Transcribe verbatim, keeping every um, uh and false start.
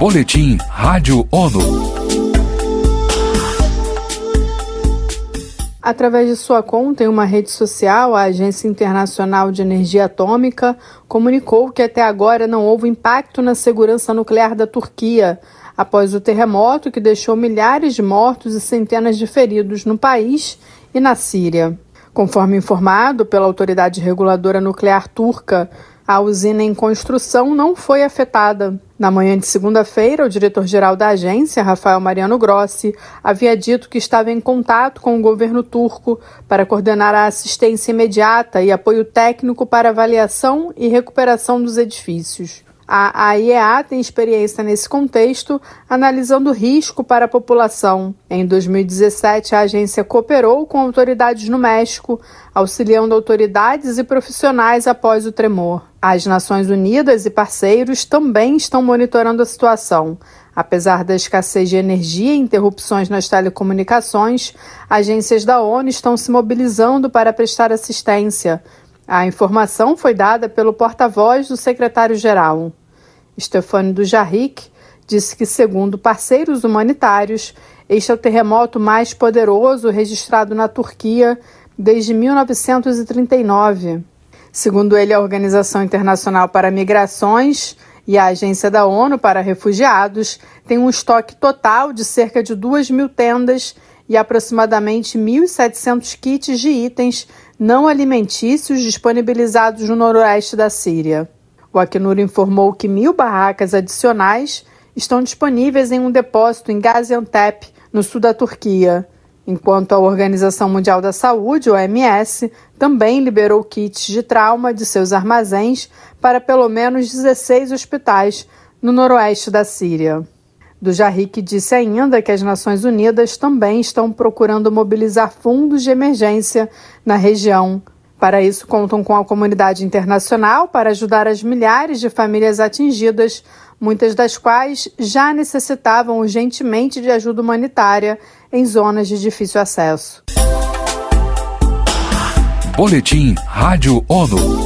Boletim Rádio ONU. Através de sua conta em uma rede social, a Agência Internacional de Energia Atômica comunicou que até agora não houve impacto na segurança nuclear da Turquia, após o terremoto que deixou milhares de mortos e centenas de feridos no país e na Síria. Conforme informado pela Autoridade Reguladora Nuclear Turca, a usina em construção não foi afetada. Na manhã de segunda-feira, o diretor-geral da agência, Rafael Mariano Grossi, havia dito que estava em contato com o governo turco para coordenar a assistência imediata e apoio técnico para avaliação e recuperação dos edifícios. A A I E A tem experiência nesse contexto, analisando o risco para a população. Em dois mil e dezessete, a agência cooperou com autoridades no México, auxiliando autoridades e profissionais após o tremor. As Nações Unidas e parceiros também estão monitorando a situação. Apesar da escassez de energia e interrupções nas telecomunicações, agências da ONU estão se mobilizando para prestar assistência. A informação foi dada pelo porta-voz do secretário-geral. Stéphane Dujarric disse que, segundo parceiros humanitários, este é o terremoto mais poderoso registrado na Turquia desde mil novecentos e trinta e nove. Segundo ele, a Organização Internacional para Migrações e a Agência da ONU para Refugiados têm um estoque total de cerca de duas mil tendas e aproximadamente mil e setecentos kits de itens não alimentícios disponibilizados no noroeste da Síria. O Acnur informou que mil barracas adicionais estão disponíveis em um depósito em Gaziantep, no sul da Turquia, enquanto a Organização Mundial da Saúde, O M S, também liberou kits de trauma de seus armazéns para pelo menos dezesseis hospitais no noroeste da Síria. Dujarric disse ainda que as Nações Unidas também estão procurando mobilizar fundos de emergência na região. Para isso, contam com a comunidade internacional para ajudar as milhares de famílias atingidas, muitas das quais já necessitavam urgentemente de ajuda humanitária em zonas de difícil acesso. Boletim Rádio ONU.